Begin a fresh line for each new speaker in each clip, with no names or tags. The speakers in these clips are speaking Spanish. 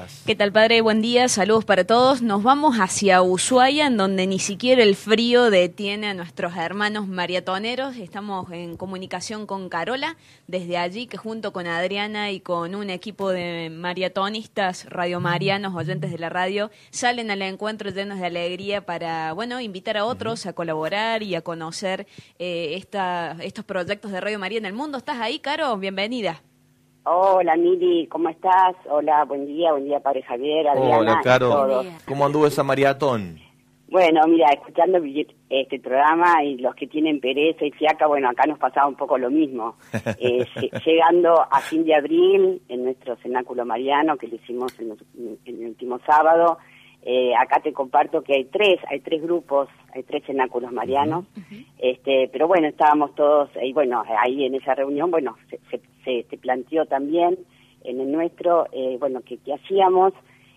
días.
¿Qué tal, padre? Buen día, saludos para todos. Nos vamos hacia Ushuaia, en donde ni siquiera el frío detiene a nuestros hermanos maratoneros. Estamos en comunicación con Carola, desde allí, que junto con Adriana y con un equipo de maratonistas radiomarianos, oyentes de la radio, salen al encuentro llenos de alegría para, bueno, invitar a otros a colaborar y a conocer estos proyectos de Radio María en el mundo. ¿Estás ahí, Caro? Bienvenida.
Hola, Mili, ¿cómo estás? Hola, buen día, padre Javier, Adriana.
Hola, Caro.
Todos.
¿Cómo anduvo esa maratón?
Bueno, mira, escuchando este programa y los que tienen pereza y fiaca, bueno, acá nos pasaba un poco lo mismo. Llegando a fin de abril, en nuestro cenáculo mariano, que lo hicimos en el último sábado, acá te comparto que hay tres grupos, hay 3 cenáculos marianos, pero bueno, estábamos todos, y bueno, ahí en esa reunión, bueno, se planteó también en el nuestro, bueno, qué hacíamos,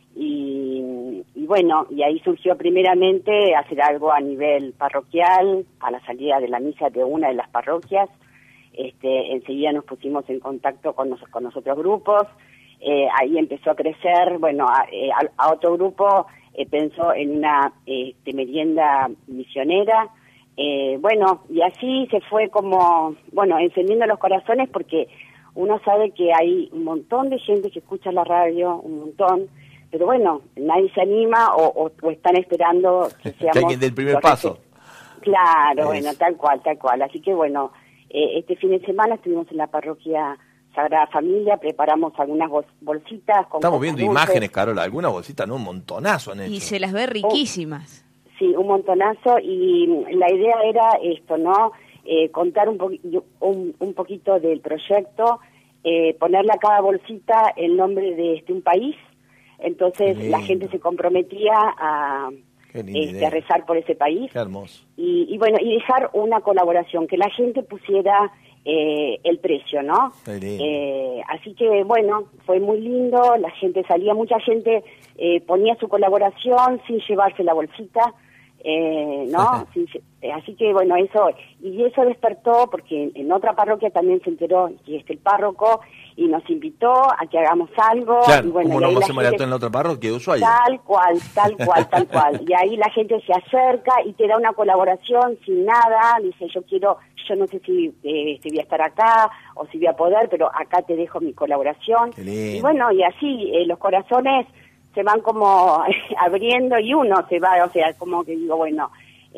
y bueno, y ahí surgió primeramente hacer algo a nivel parroquial, a la salida de la misa de una de las parroquias. Enseguida nos pusimos en contacto con los otros grupos, ahí empezó a crecer, bueno, a otro grupo pensó en una merienda misionera, bueno, y así se fue como, bueno, encendiendo los corazones, porque uno sabe que hay un montón de gente que escucha la radio, un montón, pero bueno, nadie se anima o están esperando que seamos...
Que alguien dé el primer paso.
Claro, bueno, tal cual. Así que bueno, este fin de semana estuvimos en la parroquia Sagrada Familia, preparamos algunas bolsitas.
Estamos viendo imágenes, Carola, algunas bolsitas, no, un montonazo han hecho.
Y se las ve riquísimas.
Sí, un montonazo, y la idea era esto, ¿no? Contar un poquito del proyecto, ponerle a cada bolsita el nombre de un país. Entonces la gente se comprometía a rezar por ese país.
Qué hermoso.
Y bueno, y dejar una colaboración, que la gente pusiera el precio, ¿no? Así que bueno, fue muy lindo, la gente salía, mucha gente ponía su colaboración sin llevarse la bolsita, ¿no? Así que bueno, eso despertó, porque en otra parroquia también se enteró, y el párroco, y nos invitó a que hagamos algo.
Claro,
y bueno,
¿cómo no vamos a hacer maratón en la otra parroquia de Ushuaia?
Tal cual. Y ahí la gente se acerca y te da una colaboración sin nada, dice, yo no sé si voy a estar acá o si voy a poder, pero acá te dejo mi colaboración.
Y
bueno, y así los corazones se van como abriendo y uno se va, o sea, como que digo, bueno,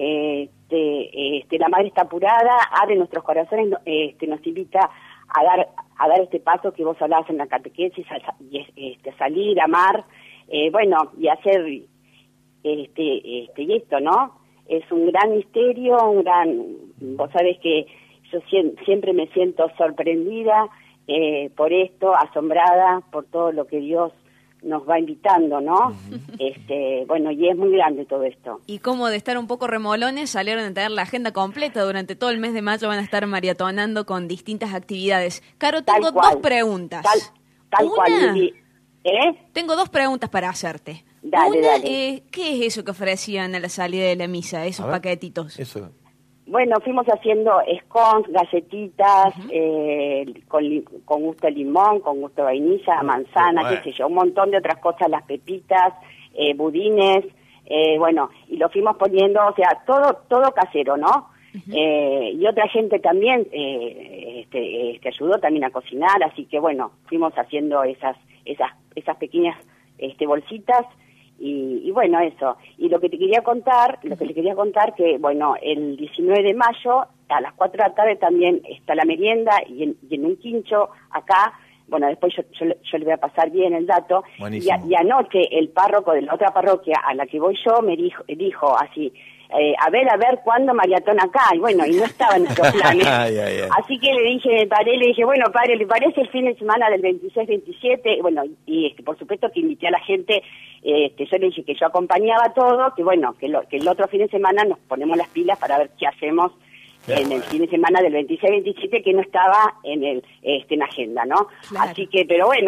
la Madre está apurada, abre nuestros corazones, nos invita a dar este paso que vos hablabas en la catequesis, a salir, a amar, bueno, y hacer y esto, ¿no? Es un gran misterio, vos sabés que yo siempre me siento sorprendida por esto, asombrada por todo lo que Dios nos va invitando, ¿no? Bueno, y es muy grande todo esto.
Y como de estar un poco remolones, salieron a tener la agenda completa. Durante todo el mes de mayo van a estar maratonando con distintas actividades. Caro, tengo dos preguntas.
Tal cual.
Tengo 2 preguntas para hacerte.
Dale.
¿Qué es eso que ofrecían a la salida de la misa, esos paquetitos?
Eso.
Bueno, fuimos haciendo scones, galletitas, con gusto de limón, con gusto de vainilla, manzana, qué sé yo, un montón de otras cosas, las pepitas, budines, bueno, y lo fuimos poniendo, o sea, todo casero, ¿no? Y otra gente también que ayudó también a cocinar, así que bueno, fuimos haciendo esas pequeñas bolsitas. Y bueno, eso. Y lo que le quería contar, que bueno, el 19 de mayo a las 4 de la tarde también está la merienda, y en un quincho acá, bueno, después yo le voy a pasar bien el dato. Y anoche el párroco de la otra parroquia a la que voy yo me dijo así, a ver cuándo maratón acá, y bueno, y no estaba en nuestros planes. Así que le dije, bueno, padre, ¿le parece el fin de semana del 26-27? Bueno, y por supuesto que invité a la gente, yo le dije que yo acompañaba todo, que bueno, que el otro fin de semana nos ponemos las pilas para ver qué hacemos en el fin de semana del 26-27, que no estaba en la agenda, ¿no? Claro. Así que, pero bueno.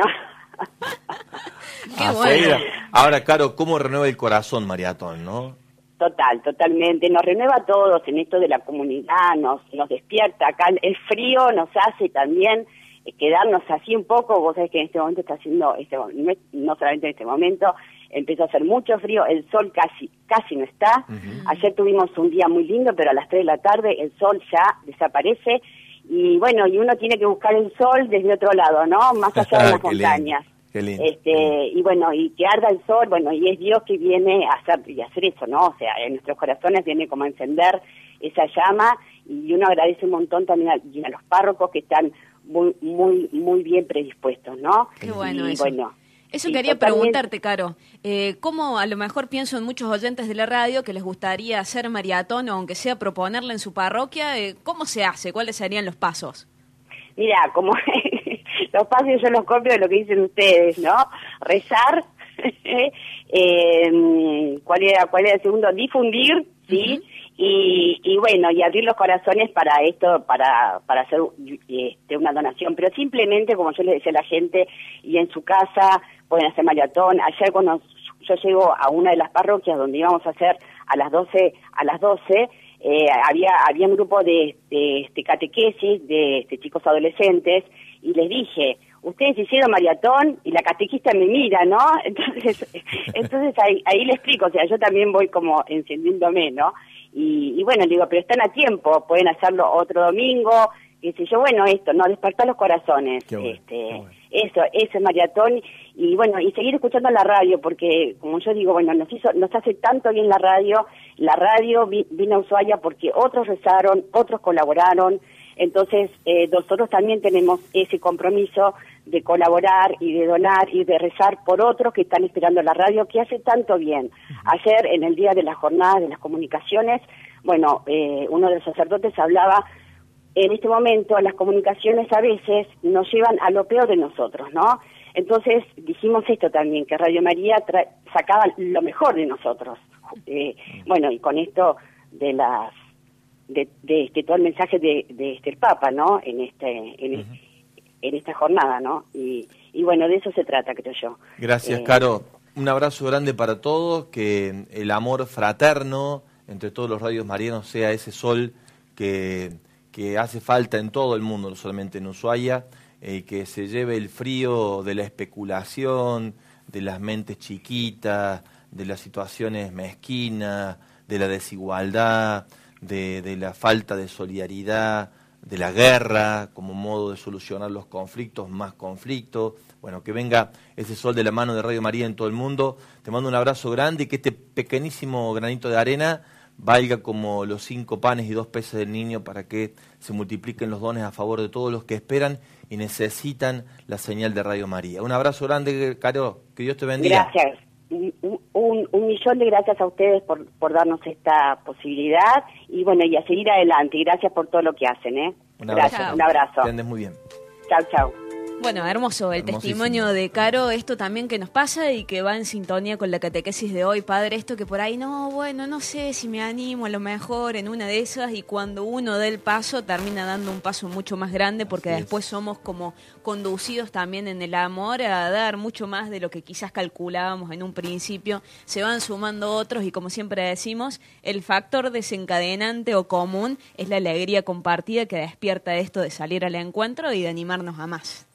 Qué bueno.
Ahora, Caro, ¿cómo renueva el corazón maratón, no?
Totalmente, nos renueva a todos en esto de la comunidad, nos despierta acá, el frío nos hace también quedarnos así un poco. Vos sabés que en este momento está haciendo, no solamente en este momento, empezó a hacer mucho frío, el sol casi no está. Ayer tuvimos un día muy lindo, pero a las 3 de la tarde el sol ya desaparece, y bueno, y uno tiene que buscar el sol desde otro lado, ¿no? Más allá de las montañas.
Qué lindo.
Y bueno, y que arda el sol, bueno, y es Dios que viene a hacer eso, ¿no? O sea, en nuestros corazones viene como a encender esa llama, y uno agradece un montón también a los párrocos que están muy bien predispuestos, ¿no?
Qué bueno
y
eso.
Bueno,
eso
sí,
quería
totalmente.
preguntarte, Caro. ¿Cómo, a lo mejor pienso en muchos oyentes de la radio que les gustaría hacer maratón, o aunque sea proponerla en su parroquia, ¿cómo se hace? ¿Cuáles serían los pasos?
Mira, como los pasos yo los copio de lo que dicen ustedes, ¿no? Rezar, ¿cuál era el segundo? Difundir, ¿sí? Y bueno, y abrir los corazones para esto, para hacer una donación, pero simplemente, como yo les decía a la gente, y en su casa pueden hacer maratón. Ayer cuando yo llego a una de las parroquias donde íbamos a hacer a las 12, había un grupo de catequesis, de chicos adolescentes, y les dije, ustedes hicieron maratón, y la catequista me mira, ¿no? Entonces ahí le explico, o sea, yo también voy como encendiéndome, ¿no? Y bueno, digo, pero están a tiempo, pueden hacerlo otro domingo, qué sé yo, bueno, esto, ¿no? Despertar los corazones,
Qué bueno, qué bueno.
Eso es maratón, y bueno, y seguir escuchando la radio, porque como yo digo, bueno, nos hace tanto bien la radio vino a Ushuaia porque otros rezaron, otros colaboraron. Entonces, nosotros también tenemos ese compromiso de colaborar y de donar y de rezar por otros que están esperando la radio, que hace tanto bien. Ayer, en el día de la jornada de las comunicaciones, bueno, uno de los sacerdotes hablaba, en este momento las comunicaciones a veces nos llevan a lo peor de nosotros, ¿no? Entonces, dijimos esto también, que Radio María sacaba lo mejor de nosotros. Bueno, y con esto de todo el mensaje de el Papa, ¿no? En esta jornada, ¿no? Y bueno, de eso se trata, creo yo.
Gracias, Caro. Un abrazo grande para todos, que el amor fraterno entre todos los radios marianos sea ese sol que hace falta en todo el mundo, no solamente en Ushuaia, que se lleve el frío de la especulación, de las mentes chiquitas, de las situaciones mezquinas, de la desigualdad, de la falta de solidaridad, de la guerra como modo de solucionar los conflictos, más conflictos. Bueno, que venga ese sol de la mano de Radio María en todo el mundo. Te mando un abrazo grande y que este pequeñísimo granito de arena valga como los 5 panes y 2 peces del niño, para que se multipliquen los dones a favor de todos los que esperan y necesitan la señal de Radio María. Un abrazo grande, Caro, que Dios te bendiga.
Gracias. Un millón de gracias a ustedes por darnos esta posibilidad, y bueno, y a seguir adelante, y gracias por todo lo que hacen, ¿eh?
Un abrazo.
Gracias, un abrazo.
Que andes muy bien.
Chau.
Bueno, hermoso el testimonio de Caro, esto también que nos pasa y que va en sintonía con la catequesis de hoy, padre, esto que por ahí, no sé si me animo, a lo mejor en una de esas, y cuando uno da el paso, termina dando un paso mucho más grande, porque después somos como conducidos también en el amor a dar mucho más de lo que quizás calculábamos en un principio, se van sumando otros, y como siempre decimos, el factor desencadenante o común es la alegría compartida que despierta esto de salir al encuentro y de animarnos a más.